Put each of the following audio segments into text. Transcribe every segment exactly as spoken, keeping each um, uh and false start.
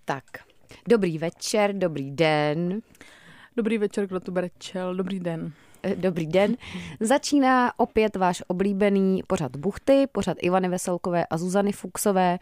Tak, dobrý večer, dobrý den. Dobrý večer, kdo tu bere čel, dobrý den. Dobrý den. Začíná opět váš oblíbený pořad Buchty, pořad Ivany Veselkové a Zuzany Fuchsové.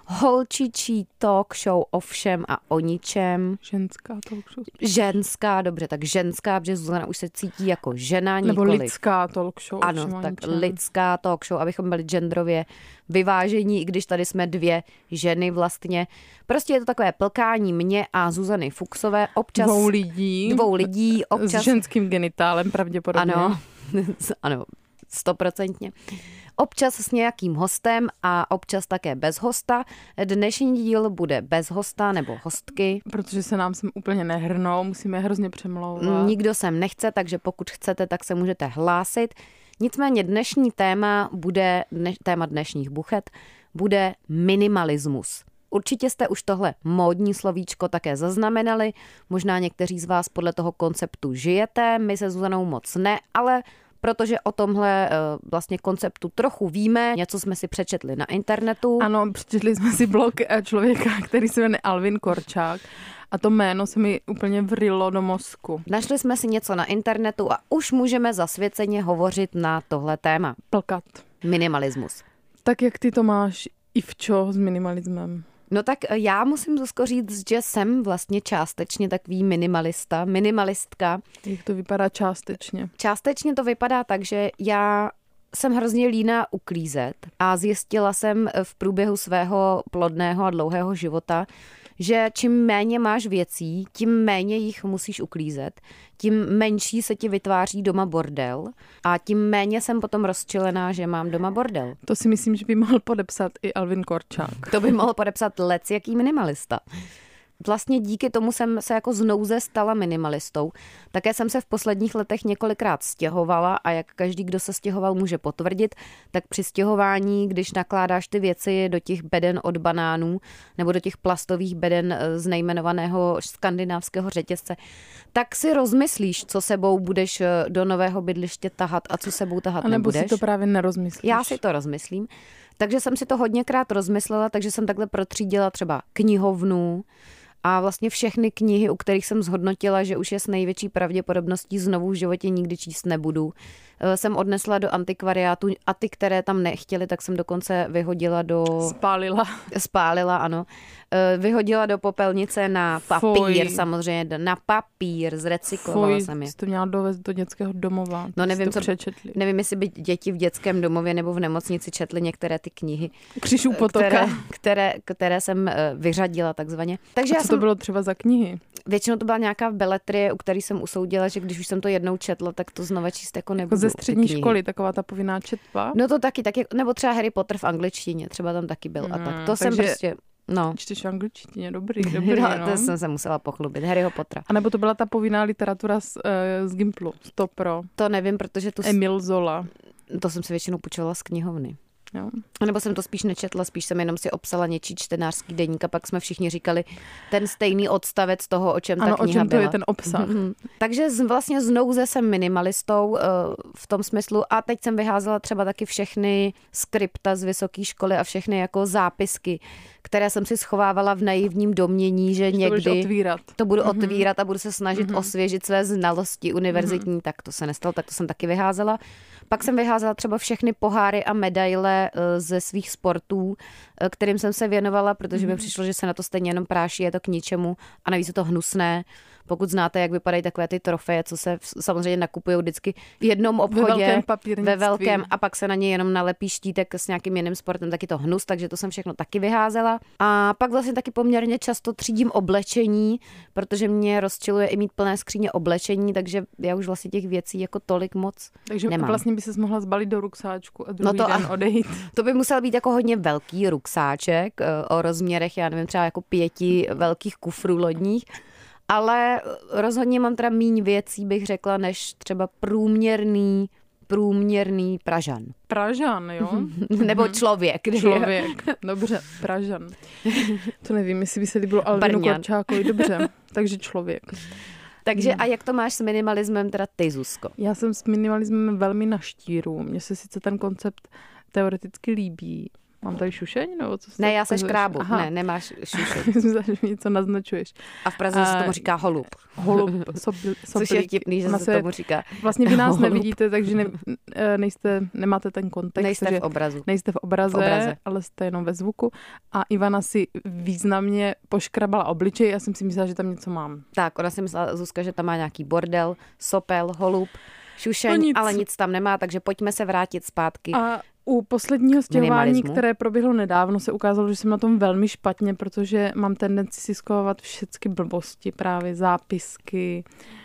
Holčičí talk show o všem a o ničem. Ženská talk show. Ženská, dobře, tak ženská, protože Zuzana už se cítí jako žena, Nebo nikoliv. lidská talk show. Ano, tak lidská talk show, abychom byli genderově vyvážení, i když tady jsme dvě ženy vlastně. Prostě je to takové plkání mě a Zuzany Fuchsové. Občas dvou lidí. Dvou lidí. Občas, s ženským genitálem pravděpodobně. Ano, ano, stoprocentně. Občas s nějakým hostem a občas také bez hosta. Dnešní díl bude bez hosta nebo hostky. Protože se nám sem úplně nehrnou, musíme je hrozně přemlouvat. Nikdo sem nechce, takže pokud chcete, tak se můžete hlásit. Nicméně dnešní téma bude, dne, téma dnešních buchet, bude minimalismus. Určitě jste už tohle módní slovíčko také zaznamenali, možná někteří z vás podle toho konceptu žijete, my se Zuzanou moc ne, ale protože o tomhle vlastně konceptu trochu víme, něco jsme si přečetli na internetu. Ano, přečetli jsme si blog člověka, který se jmenuje Alvin Korčák. A to jméno se mi úplně vrilo do mozku. Našli jsme si něco na internetu a už můžeme zasvěceně hovořit na tohle téma. Plkat. Minimalismus. Tak jak ty to máš, Ivčo, s minimalismem? No tak já musím Zuzko říct, že jsem vlastně částečně takový minimalista, minimalistka. Jak to vypadá částečně? Částečně to vypadá tak, že já jsem hrozně líná uklízet a zjistila jsem v průběhu svého plodného a dlouhého života, že čím méně máš věcí, tím méně jich musíš uklízet, tím menší se ti vytváří doma bordel a tím méně jsem potom rozčilená, že mám doma bordel. To si myslím, že by mohl podepsat i Alvin Korčák. To by mohl podepsat lecjaký minimalista. Vlastně díky tomu jsem se jako znouze stala minimalistou. Také jsem se v posledních letech několikrát stěhovala a jak každý, kdo se stěhoval, může potvrdit, tak při stěhování, když nakládáš ty věci do těch beden od banánů nebo do těch plastových beden z nejmenovaného skandinávského řetězce, tak si rozmyslíš, co sebou budeš do nového bydliště tahat a co sebou tahat a nebo nebudeš. Si to právě nerozmyslíš. Já si to rozmyslím. Takže jsem si to hodněkrát rozmyslela, takže jsem takhle protřídila třeba knihovnu, a vlastně všechny knihy, u kterých jsem zhodnotila, že už je s největší pravděpodobností znovu v životě nikdy číst nebudu, jsem odnesla do antikvariátu a ty, které tam nechtěli, tak jsem dokonce vyhodila do... Spálila. Spálila, ano. Vyhodila do popelnice na papír, Fuj. samozřejmě, na papír, zrecyklovala Fuj, jsem je. Jsi to měla dovést do dětského domova. No nevím, to co, nevím, jestli by děti v dětském domově nebo v nemocnici četly některé ty knihy, Kříž u potoka. Které, které, které jsem vyřadila takzvaně. Takže a já co jsem, to bylo třeba za knihy? Většinou to byla nějaká beletrie, u který jsem usoudila, že když už jsem to jednou četla, tak to znova číst jako nebudu. Jako ze střední školy, taková ta povinná četba? No to taky, taky, nebo třeba Harry Potter v angličtině, třeba tam taky byl hmm, a tak. To jsem prostě... No. Čteš v angličtině, dobrý, dobrý, no, no. To jsem se musela pochlubit, Harryho Pottera. A nebo to byla ta povinná literatura z, uh, z Gimplu, sto pro. To nevím, protože tu... Emil Zola. To jsem si většinou půjčovala z knihovny. Jo. A nebo jsem to spíš nečetla, spíš jsem jenom si obsala něčí čtenářský deník a pak jsme všichni říkali ten stejný odstavec toho, o čem ano, ta kniha byla. Ano, o čem to byla. je ten obsah. Mm-hmm. Takže z, vlastně znouze jsem minimalistou uh, v tom smyslu a teď jsem vyházela třeba taky všechny skripta z vysoké školy a všechny jako zápisky, které jsem si schovávala v naivním domnění, že, že někdy to, otvírat. to budu mm-hmm. otvírat a budu se snažit mm-hmm. osvěžit své znalosti univerzitní, mm-hmm. tak to se nestalo, tak to jsem taky vyházela. Pak jsem vyházela třeba všechny poháry a medaile ze svých sportů, kterým jsem se věnovala, protože mi přišlo, že se na to stejně jenom práší, je to k ničemu a navíc je to hnusné. Pokud znáte, jak vypadají takové ty trofeje, co se samozřejmě nakupují vždycky v jednom obchodě, ve velkém papírnictví. Ve velkém a pak se na ně jenom nalepí štítek s nějakým jiným sportem, taky to hnus, takže to jsem všechno taky vyházela. A pak vlastně taky poměrně často třídím oblečení, protože mě rozčiluje i mít plné skříně oblečení, takže já už vlastně těch věcí jako tolik moc takže nemám. Vlastně by ses mohla zbalit do ruksáčku a druhý no to, den odejít. To by musel být jako hodně velký ruksáček o rozměrech, já nevím, třeba jako pěti velkých kufrů lodních. Ale rozhodně mám teda míň věcí, bych řekla, než třeba průměrný, průměrný Pražan. Pražan, jo? Nebo člověk. Člověk, dobře, Pražan. To nevím, jestli by se líbilo Alvinu Brňan. Korčákovi, dobře, takže člověk. Takže a jak to máš s minimalismem teda ty, Zuzko? Já jsem s minimalismem velmi na štíru. Mně se sice ten koncept teoreticky líbí, Mám tady šušeň? Nebo co ne, já se škrábu. Aha. Ne, nemáš šušeň. Myslím, že něco naznačuješ. A v Praze se tomu říká holub. Holub, soplík. Což je vtipný, že se, se tomu říká. Vlastně vy nás holub. Nevidíte, takže ne, nejste, nemáte ten kontext. Nejste v obrazu. Nejste v obraze, v obraze, ale jste jenom ve zvuku. A Ivana si významně poškrabala obličej. Já jsem si myslela, že tam něco mám. Tak, ona si myslela, Zuzka, že tam má nějaký bordel, sopel, holub, šušeň, no nic. Ale nic tam nemá, takže pojďme se vrátit zpátky. A u posledního stěhování, které proběhlo nedávno, se ukázalo, že jsem na tom velmi špatně, protože mám tendenci si schovat všechny blbosti, právě zápisky,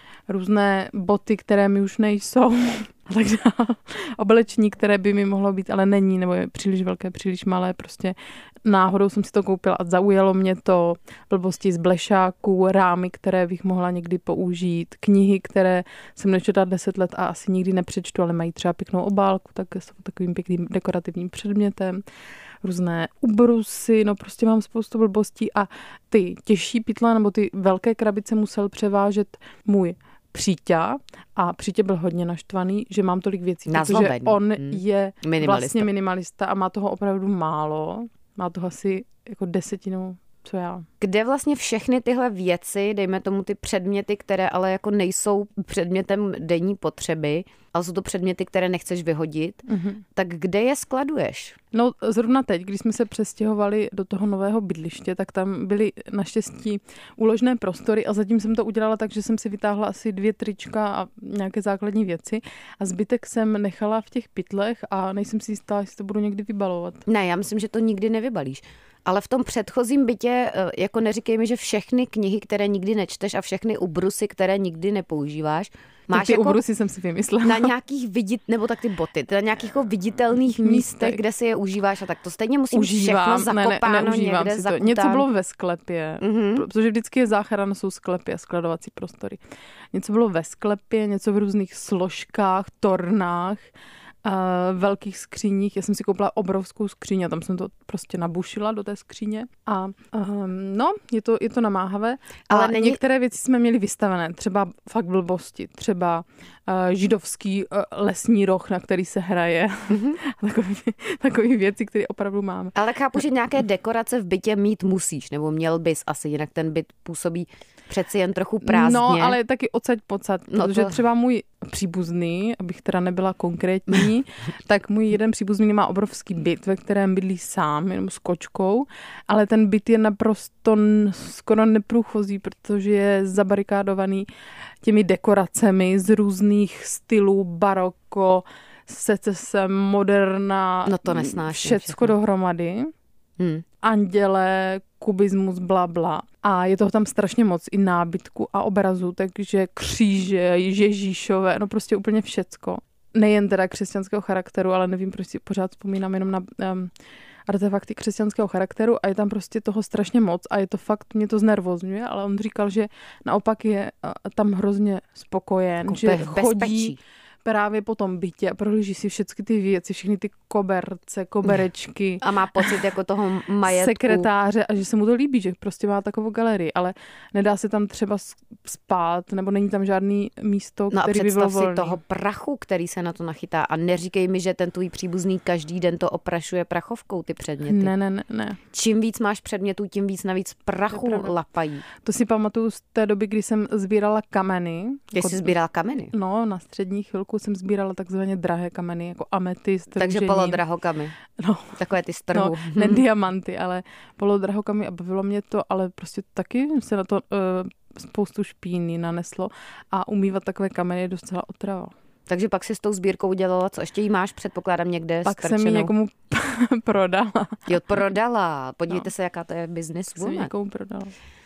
různé boty, které mi už nejsou, takže oblečení, které by mi mohlo být, ale není, nebo je příliš velké, příliš malé, prostě náhodou jsem si to koupila a zaujalo mě to, blbosti z blešáků, rámy, které bych mohla někdy použít, knihy, které jsem nečetla deset let a asi nikdy nepřečtu, ale mají třeba pěknou obálku, tak jsou takovým pěkným dekorativním předmětem. Různé ubrusy, no prostě mám spoustu blbostí a ty těžší pytle nebo ty velké krabice musel převážet můj Příťa a Přítě byl hodně naštvaný, že mám tolik věcí, Nazlobený. Protože on hmm. je minimalista. Vlastně minimalista a má toho opravdu málo. Má toho asi jako desetinu, co já. Kde vlastně všechny tyhle věci, dejme tomu ty předměty, které ale jako nejsou předmětem denní potřeby, ale jsou to předměty, které nechceš vyhodit, mm-hmm. tak kde je skladuješ? No zrovna teď, když jsme se přestěhovali do toho nového bydliště, tak tam byly naštěstí úložné prostory a zatím jsem to udělala tak, že jsem si vytáhla asi dvě trička a nějaké základní věci a zbytek jsem nechala v těch pytlech a nejsem si jistá, jestli to budu někdy vybalovat. Ne, já myslím, že to nikdy nevybalíš. Ale v tom předchozím bytě, jako neříkej mi, že všechny knihy, které nikdy nečteš a všechny ubrusy, které nikdy nepoužíváš, máš ty jako ubrusy jsem si vymyslela. Na nějakých vidit, nebo tak ty boty, na nějakých jako viditelných místech, kde si je užíváš a tak to stejně musí být všechno zakopáno ne, ne, někde, si to. Něco bylo ve sklepě, mm-hmm. protože vždycky je záchrana, jsou sklepy a skladovací prostory. Něco bylo ve sklepě, něco v různých složkách, tornách, Uh, velkých skříních. Já jsem si koupila obrovskou skříň a tam jsem to prostě nabušila do té skříně. A um, no, je to, je to namáhavé. Ale a není... některé věci jsme měli vystavené. Třeba fakt blbosti. Třeba uh, židovský uh, lesní roh, na který se hraje. Mm-hmm. Takový, takový věci, které opravdu máme. Ale chápu, že nějaké dekorace v bytě mít musíš, nebo měl bys asi, jinak ten byt působí přeci jen trochu prázdně. No, ale taky odsaď pocať, no protože to... třeba můj příbuzný, abych teda nebyla konkrétní, tak můj jeden příbuzný má obrovský byt, ve kterém bydlí sám, jenom s kočkou, ale ten byt je naprosto skoro neprůchozí, protože je zabarikádovaný těmi dekoracemi z různých stylů, baroko, secese, moderna, no to nesnáším, všecko všechno dohromady. Hmm. Anděle, kubismus, bla, bla. A je toho tam strašně moc i nábytku a obrazu, takže kříže, Ježíšové, no prostě úplně všecko. Nejen teda křesťanského charakteru, ale nevím, proč si pořád vzpomínám jenom na um, artefakty křesťanského charakteru a je tam prostě toho strašně moc a je to fakt, mě to znervozňuje, ale on říkal, že naopak je uh, tam hrozně spokojen, jako že chodí právě po tom bytě a prohlíží si všechny ty věci, všechny ty koberce, koberečky. A má pocit jako toho majetku. Sekretáře a že se mu to líbí, že prostě má takovou galerii, ale nedá se tam třeba spát, nebo není tam žádný místo, no který by bylo volný. No a představ si toho prachu, který se na to nachytá a neříkej mi, že ten tvůj příbuzný každý den to oprašuje prachovkou, ty předměty. Ne, ne, ne, ne. Čím víc máš předmětů, tím víc navíc prachu lapají. To si pamatuju z té doby, kdy jsem sbírala kameny. Ty jsi sbírala kameny? No, na střední chvilku jsem sbírala takzvaně drahé kameny, jako ametyst, takže polodrahokamy. No. Takové ty z trhu. No, ne diamanty, ale polodrahokamy a bavilo mě to, ale prostě taky se na to uh, spoustu špíny naneslo a umývat takové kameny je docela otrava. Takže pak si s tou sbírkou udělala, co ještě jí máš, předpokládám, někde pak strčenou. Jsem ji někomu prodala. Jo, prodala. Podívejte no. se, jaká to je business woman. Jsem ji někomu prodala.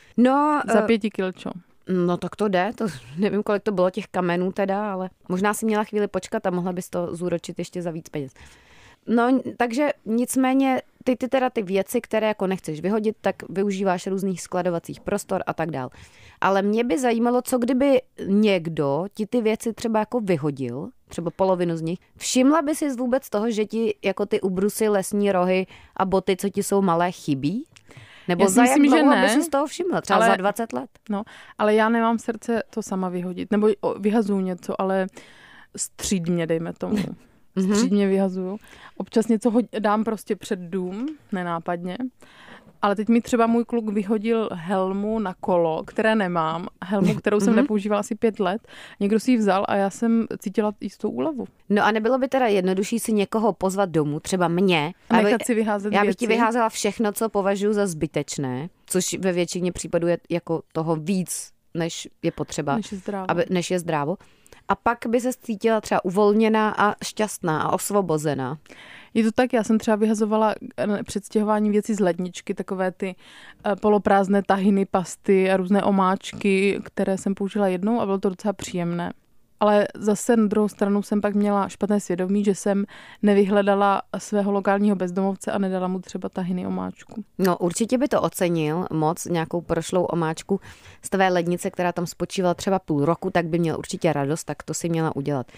No, za pěti kilčo. No tak to jde, to nevím, kolik to bylo těch kamenů teda, ale možná si měla chvíli počkat a mohla bys to zúročit ještě za víc peněz. No, takže nicméně ty, ty teda ty věci, které jako nechceš vyhodit, tak využíváš různých skladovacích prostor a tak dál. Ale mě by zajímalo, co kdyby někdo ti ty věci třeba jako vyhodil, třeba polovinu z nich. Všimla by si vůbec toho, že ti jako ty ubrusy, lesní rohy a boty, co ti jsou malé, chybí? Nebo za jak dlouho by si z toho všimla? Třeba ale, za dvacet let? No, ale já nemám srdce to sama vyhodit. Nebo vyhazuju něco, ale střídmě, dejme tomu. střídmě vyhazuju. Občas něco ho- dám prostě před dům, nenápadně. Ale teď mi třeba můj kluk vyhodil helmu na kolo, které nemám. Helmu, kterou jsem nepoužívala asi pět let. Někdo si ji vzal a já jsem cítila jistou úlevu. No a nebylo by teda jednodušší si někoho pozvat domů, třeba mě. A nechat si vyházet Já bych věci. ti vyházela všechno, co považuji za zbytečné, což ve většině případů je jako toho víc, než je potřeba. Než je zdrávo. Aby, než je zdrávo. A pak by se cítila třeba uvolněná a šťastná a osvobozená. Je to tak, já jsem třeba vyhazovala před stěhováním věcí z ledničky, takové ty poloprázdné tahiny, pasty a různé omáčky, které jsem použila jednou a bylo to docela příjemné. Ale zase na druhou stranu jsem pak měla špatné svědomí, že jsem nevyhledala svého lokálního bezdomovce a nedala mu třeba tahiny omáčku. No určitě by to ocenil moc, nějakou prošlou omáčku z tvé lednice, která tam spočívala třeba půl roku, tak by měl určitě radost, tak to si měla udělat.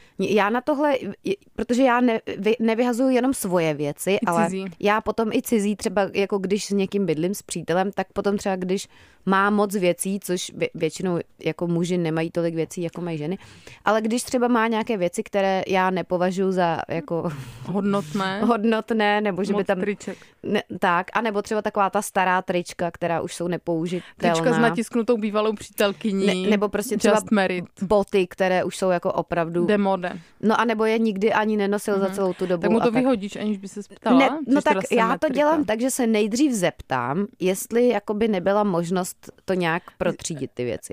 Já na tohle, protože já ne, nevyhazuju jenom svoje věci, I ale cizí. já potom i cizí, třeba jako když s někým bydlím, s přítelem, tak potom třeba když má moc věcí, což většinou jako muži nemají tolik věcí, jako mají ženy, ale když třeba má nějaké věci, které já nepovažuji za jako hodnotné, hodnotné nebo že by tam triček. Ne, tak, anebo třeba taková ta stará trička, která už jsou nepoužitelná. Trička s natisknutou bývalou přítelkyní. Ne, nebo prostě třeba Just Merit. boty, které už jsou jako opravdu demode. No a nebo je nikdy ani nenosil mm-hmm. za celou tu dobu. Tak mu to a vyhodíš, aniž by se ptala? Ne, no tak já metrika. to dělám tak, že se nejdřív zeptám, jestli jakoby nebyla možnost to nějak protřídit ty věci.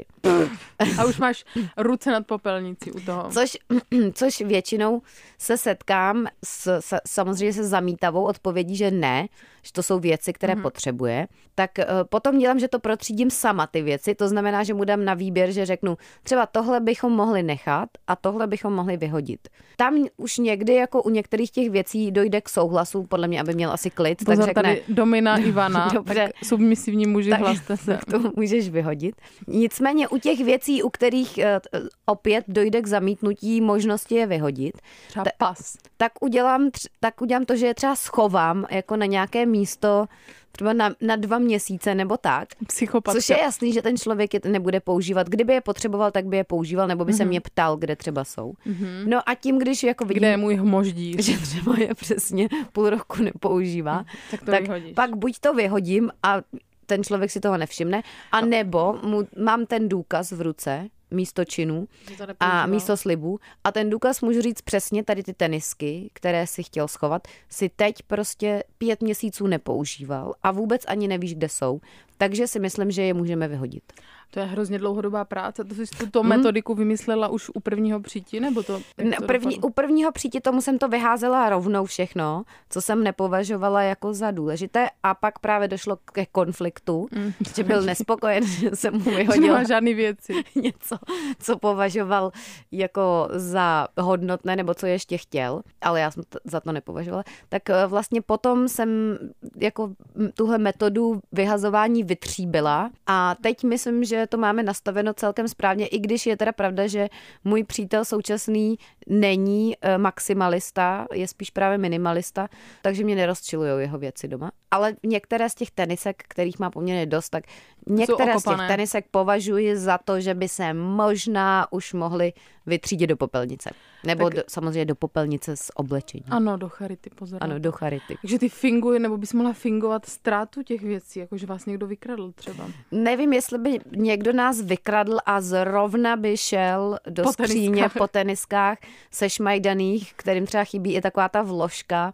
A už máš ruce nad popelnicí u toho. Což, což většinou se setkám s, s, samozřejmě se zamítavou odpovědí, že ne, že to jsou věci, které mm-hmm. potřebuje. Tak uh, potom dělám, že to protřídím sama ty věci. To znamená, že mu dám na výběr, že řeknu, třeba tohle bychom mohli nechat a tohle bychom mohli vyhodit. Tam už někdy jako u některých těch věcí dojde k souhlasu, podle mě, aby měl asi klid. Pozor, tak řekne, tady Domina Ivana, dobře, tak submisivní muži, tak, hlaste se. Tak to můžeš vyhodit. Nicméně u těch věcí, u kterých uh, opět dojde k zamítnutí možnosti je vyhodit, třeba ta, pas. Tak udělám, tak udělám to, že je třeba schovám jako na nějaké místo třeba na, na dva měsíce nebo tak. Psychopatka. Což je jasný, že ten člověk je nebude používat. Kdyby je potřeboval, tak by je používal, nebo by mm-hmm. se mě ptal, kde třeba jsou. Mm-hmm. No a tím, když jako vidím, kde je můj hmoždíř, že třeba je přesně půl roku nepoužívá, tak, to tak vyhodíš. Pak buď to vyhodím a ten člověk si toho nevšimne, a nebo mu, mám ten důkaz v ruce, místo činů a místo slibů. A ten důkaz můžu říct přesně, tady ty tenisky, které si chtěl schovat, si teď prostě pět měsíců nepoužíval a vůbec ani nevíš, kde jsou. Takže si myslím, že je můžeme vyhodit. To je hrozně dlouhodobá práce. To jsi tuto hmm. metodiku vymyslela už u prvního přítí, nebo to? Ne, to první, u prvního přítí tomu jsem to vyházela rovnou všechno, co jsem nepovažovala jako za důležité, a pak právě došlo ke konfliktu, mm. že byl nespokojen, že jsem mu vyhodila nemá žádný věci. něco, co považoval jako za hodnotné, nebo co ještě chtěl, ale já jsem to, za to nepovažovala. Tak vlastně potom jsem jako tuhle metodu vyhazování vytříbila a teď myslím, že to máme nastaveno celkem správně, i když je teda pravda, že můj přítel současný není maximalista, je spíš právě minimalista, takže mě nerozčilujou jeho věci doma. Ale některé z těch tenisek, kterých má poměrně dost, tak některé z těch tenisek považuji za to, že by se možná už mohly vytřídit do popelnice. Nebo do, samozřejmě do popelnice s oblečením. Ano, do charity, pozor. Ano, do charity. Takže ty finguje, nebo bys mohla fingovat ztrátu těch věcí, jakože vás někdo vykradl třeba. Nevím, jestli by někdo nás vykradl a zrovna by šel do po skříně teniskách. po teniskách sešmajdaných, kterým třeba chybí i taková ta vložka.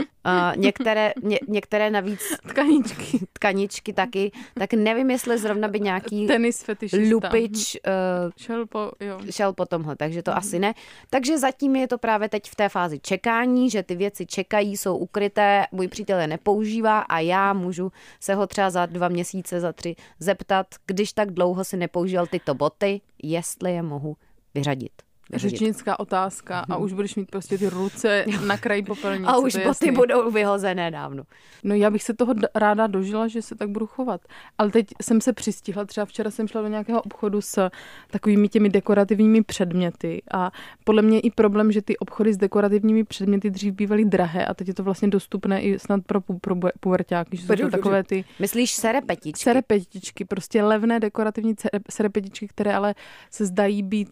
Uh, některé, ně, některé navíc tkaničky. tkaničky taky, tak nevím, jestli zrovna by nějaký tenis fetišista lupič uh, šel, po, jo. šel po tomhle, takže to mm. asi ne. Takže zatím je to právě teď v té fázi čekání, že ty věci čekají, jsou ukryté, můj přítel je nepoužívá a já můžu se ho třeba za dva měsíce, za tři zeptat, když tak dlouho si nepoužíval tyto boty, jestli je mohu vyřadit. Řečnická otázka a už budeš mít prostě ty ruce na kraji popelnice. A už boty jasný. Budou vyhozené dávno. No já bych se toho ráda dožila, že se tak budu chovat. Ale teď jsem se přistihla, třeba včera jsem šla do nějakého obchodu s takovými těmi dekorativními předměty a podle mě i problém, že ty obchody s dekorativními předměty dřív bývaly drahé a teď je to vlastně dostupné i snad pro, pro puberťáky, že jsou to takové ty... Myslíš serepetičky? Serepetičky, prostě levné dekorativní serepetičky, které ale se zdají být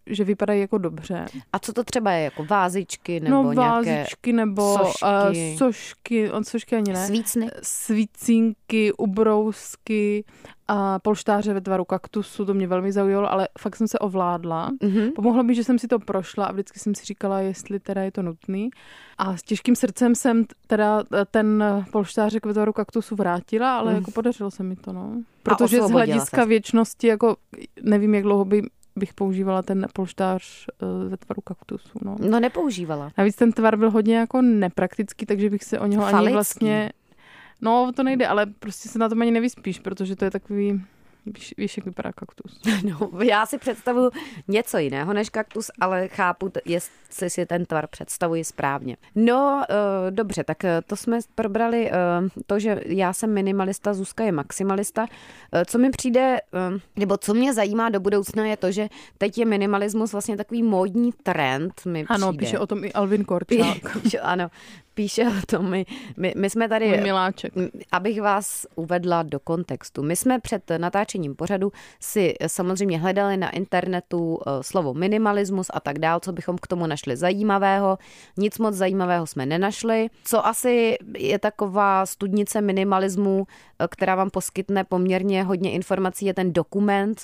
že vypadají jako dobře. A co to třeba je? Jako vázičky nebo no, nějaké vázičky nebo sošky? Uh, sošky, on sošky ani ne. Svícny? Svícinky, ubrousky a polštáře ve tvaru kaktusu, to mě velmi zaujalo, ale fakt jsem se ovládla. Mm-hmm. Pomohlo mi, že jsem si to prošla a vždycky jsem si říkala, jestli teda je to nutný. A s těžkým srdcem jsem teda ten polštářek ve tvaru kaktusu vrátila, ale mm. jako podařilo se mi to, no. Protože z hlediska věčnosti, jako nevím, jak dlouho by bych používala ten polštář ve tvaru kaktusu. No. no nepoužívala. Navíc ten tvar byl hodně jako nepraktický, takže bych se o něho Falický. ani vlastně... No, to nejde, ale prostě se na tom ani nevyspíš, protože to je takový... Víš, víš, jak vypadá kaktus. No, já si představuji něco jiného než kaktus, ale chápu, jestli si ten tvar představuji správně. No, uh, dobře, tak to jsme probrali uh, to, že já jsem minimalista, Zuzka je maximalista. Uh, co mi přijde, uh, nebo co mě zajímá do budoucna, je to, že teď je minimalismus vlastně takový módní trend. Mi ano, přijde. Píše o tom i Alvin Korčák. Píše, ano, píše o tom. My, my, my jsme tady... Můj miláček. Abych vás uvedla do kontextu. My jsme před natáčením pořadu si samozřejmě hledali na internetu slovo minimalismus a tak dál, co bychom k tomu našli zajímavého. Nic moc zajímavého jsme nenašli. Co asi je taková studnice minimalismu, která vám poskytne poměrně hodně informací, je ten dokument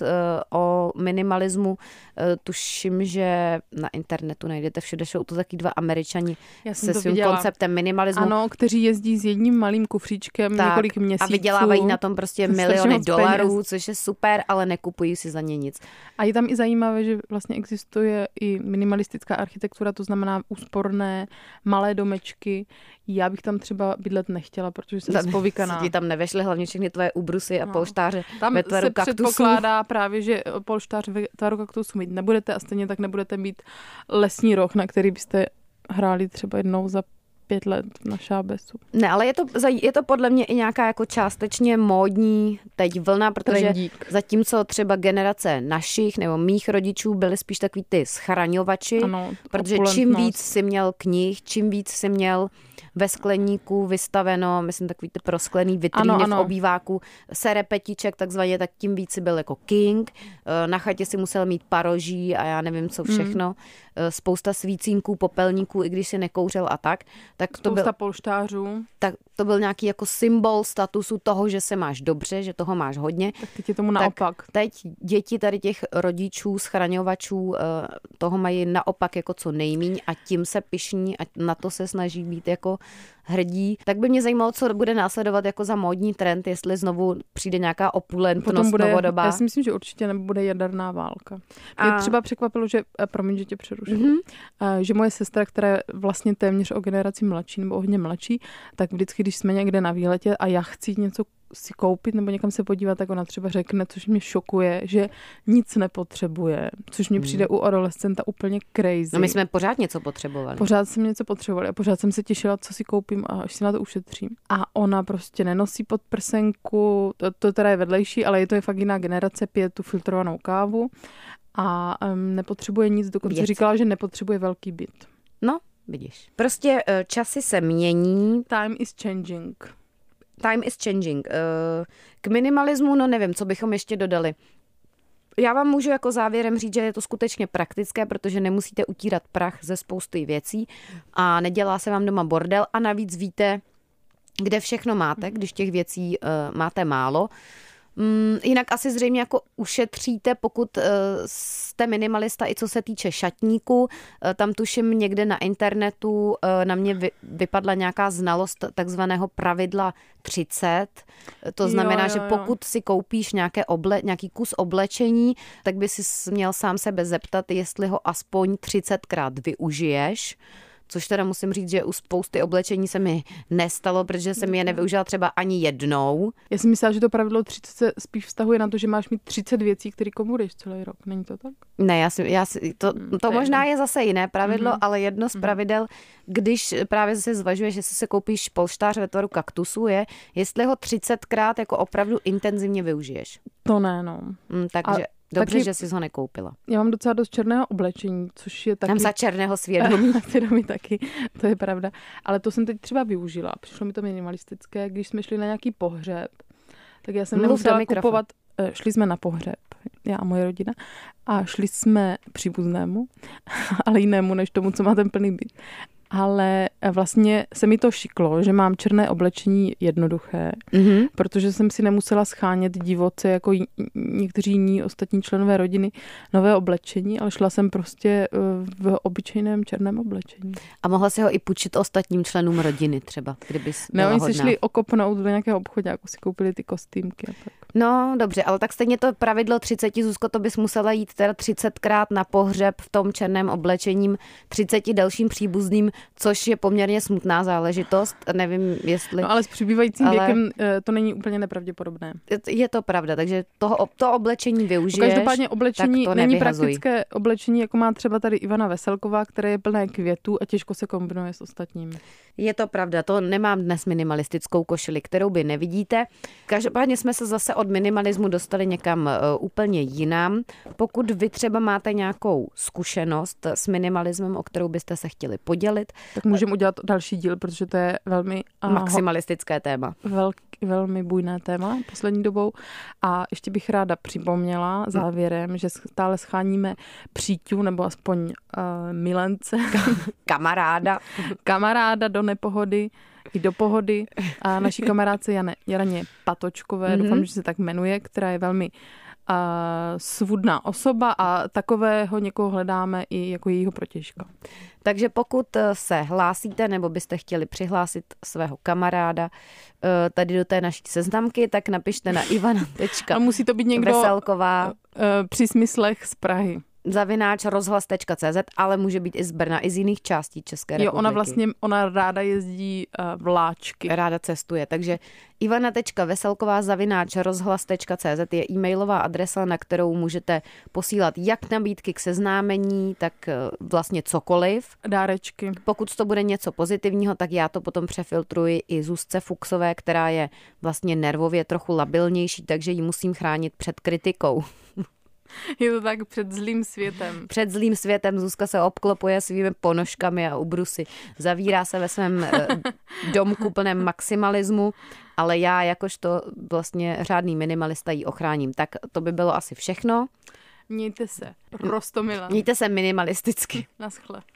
o minimalismu. Tuším, že na internetu najdete všude, jsou to taky dva Američani se svým viděla. konceptem minimalismu. Ano, kteří jezdí s jedním malým kufříčkem tak, několik měsíců. A vydělávají na tom prostě miliony dolarů, což je super, ale nekupují si za ně nic. A je tam i zajímavé, že vlastně existuje i minimalistická architektura, to znamená úsporné malé domečky. Já bych tam třeba bydlet nechtěla, protože jsem zpovykaná. Ti tam nevešly hlavně všechny tvoje ubrusy a no. polštáře tam ve tvaru kaktusu. Tam se předpokládá právě, že polštář ve tvaru kaktusu mít nebudete a stejně tak nebudete mít lesní roh, na který byste hráli třeba jednou za pět let na šábesu. Ne, ale je to, je to podle mě i nějaká jako částečně módní teď vlna, protože Trendík. Zatímco třeba generace našich nebo mých rodičů byly spíš takový ty schraňovači, ano, protože čím víc si měl knih, čím víc si měl ve skleníku vystaveno, myslím takový ty prosklený vitríny ano, ano. v obýváku, serepetiček takzvaně, tak tím víc si byl jako king. Na chatě si musel mít paroží a já nevím co všechno. Hmm. Spousta svícínků, popelníků, i když si nekouřil a tak. tak to Spousta byl, polštářů. Tak to byl nějaký jako symbol statusu toho, že se máš dobře, že toho máš hodně. Tak teď je tomu naopak. Tak teď děti tady těch rodičů, schraňovačů toho mají naopak jako co nejmíň a tím se pyšní a na to se snaží být jako hrdí. Tak by mě zajímalo, co bude následovat jako za módní trend, jestli znovu přijde nějaká opulentnost novodobá. Já si myslím, že určitě nebude jaderná válka. Mě a... třeba překvapilo, že, promiň, že tě přeruším, mm-hmm. že moje sestra, která je vlastně téměř o generaci mladší nebo o hodně mladší, tak vždycky, když jsme někde na výletě a já chci něco si koupit nebo někam se podívat, tak ona třeba řekne, což mě šokuje, že nic nepotřebuje, což mi přijde hmm. u adolescenta úplně crazy. No my jsme pořád něco potřebovali. Pořád jsem něco potřebovali a pořád jsem se těšila, co si koupím a až si na to ušetřím. A ona prostě nenosí podprsenku, to, to teda je vedlejší, ale je to je fakt jiná generace, pije tu filtrovanou kávu a um, nepotřebuje nic, dokonce Věc. říkala, že nepotřebuje velký byt. No, vidíš. Prostě uh, časy se mění. Time is changing. Time is changing. K minimalismu, no nevím, co bychom ještě dodali. Já vám můžu jako závěrem říct, že je to skutečně praktické, protože nemusíte utírat prach ze spousty věcí a nedělá se vám doma bordel a navíc víte, kde všechno máte, když těch věcí uh, máte málo. Um, jinak asi zřejmě jako ušetříte, pokud uh, jste minimalista i co se týče šatníku. Uh, tam tuším někde na internetu uh, na mě vy, vypadla nějaká znalost takzvaného pravidla třicet. To znamená, jo, jo, jo. že pokud si koupíš nějaké oble, nějaký kus oblečení, tak by si měl sám sebe zeptat, jestli ho aspoň třicetkrát využiješ. Což teda musím říct, že u spousty oblečení se mi nestalo, protože jsem je nevyužila třeba ani jednou. Já si myslela, že to pravidlo třicet se spíš vztahuje na to, že máš mít třicet věcí, které komudeš celý rok. Není to tak? Ne, já si, já si, to, to možná je zase jiné pravidlo, mm-hmm. ale jedno z pravidel, když právě se zvažuješ, že si koupíš polštář ve tvaru kaktusu, je, jestli ho třicetkrát jako opravdu intenzivně využiješ. To ne, no. Mm, takže... A... Dobře, taky, že jsi ho nekoupila. Já mám docela dost černého oblečení, což je taky... Mám za černého svědomí. Svědomí taky, to je pravda. Ale to jsem teď třeba využila. Přišlo mi to minimalistické, když jsme šli na nějaký pohřeb, tak já jsem Mluv nemusela kupovat... Šli jsme na pohřeb. já a moje rodina, a šli jsme příbuznému, ale jinému než tomu, co má ten plný byt. Ale vlastně se mi to šiklo, že mám černé oblečení jednoduché, mm-hmm. protože jsem si nemusela schánět divoce jako j- někteří jiní ostatní členové rodiny nové oblečení, ale šla jsem prostě v obyčejném černém oblečení. A mohla si ho i půjčit ostatním členům rodiny třeba, kdybys byla Ne, oni hodná. si šli okopnout do nějakého obchodu, jako si koupili ty kostýmky a tak. No, dobře, ale tak stejně to pravidlo třicet, Zuzko, to bys musela jít teda třicetkrát na pohřeb v tom černém oblečením třiceti dalším příbuzným, což je poměrně smutná záležitost. Nevím, jestli... No ale s přibývajícím ale... věkem to není úplně nepravděpodobné. Je to pravda, takže toho, to oblečení využiješ. Každopádně oblečení tak to není nevyhazuj. Praktické oblečení, jako má třeba tady Ivana Veselková, které je plné květů a těžko se kombinuje s ostatními. Je to pravda, to nemám dnes minimalistickou košili, kterou by nevidíte. Každopádně jsme se zase od minimalismu dostali někam uh, úplně jinam. Pokud vy třeba máte nějakou zkušenost s minimalismem, o kterou byste se chtěli podělit, tak můžeme udělat další díl, protože to je velmi uh, maximalistické téma. Velk, velmi bujné téma poslední dobou. A ještě bych ráda připomněla závěrem, že stále scháníme příťu, nebo aspoň uh, milence. Kamaráda. Kamaráda do nepohody i do pohody. A naší kamarádce Jane, Janě Patočkové, mm-hmm. doufám, že se tak jmenuje, která je velmi uh, svůdná osoba a takového někoho hledáme i jako jejího protějška. Takže pokud se hlásíte nebo byste chtěli přihlásit svého kamaráda tady do té naší seznamky, tak napište na ivana tečka veselková. A musí to být někdo Veselková. Při smyslech z Prahy. Zavináč rozhlas tečka cé zet, ale může být i z Brna, i z jiných částí České republiky. Jo, ona vlastně, ona ráda jezdí uh, vláčky. Ráda cestuje, takže ivana tečka veselková zavináč rozhlas tečka cé zet je e-mailová adresa, na kterou můžete posílat jak nabídky k seznámení, tak uh, vlastně cokoliv. Dárečky. Pokud to bude něco pozitivního, tak já to potom přefiltruji i Zuzce Fuchsové, která je vlastně nervově trochu labilnější, takže ji musím chránit před kritikou. Je to tak před zlým světem. Před zlým světem Zuzka se obklopuje svými ponožkami a ubrusy. Zavírá se ve svém domku plném maximalismu, ale já jakožto vlastně řádný minimalista ji ochráním. Tak to by bylo asi všechno. Mějte se roztomile. Mějte se minimalisticky. Naschle.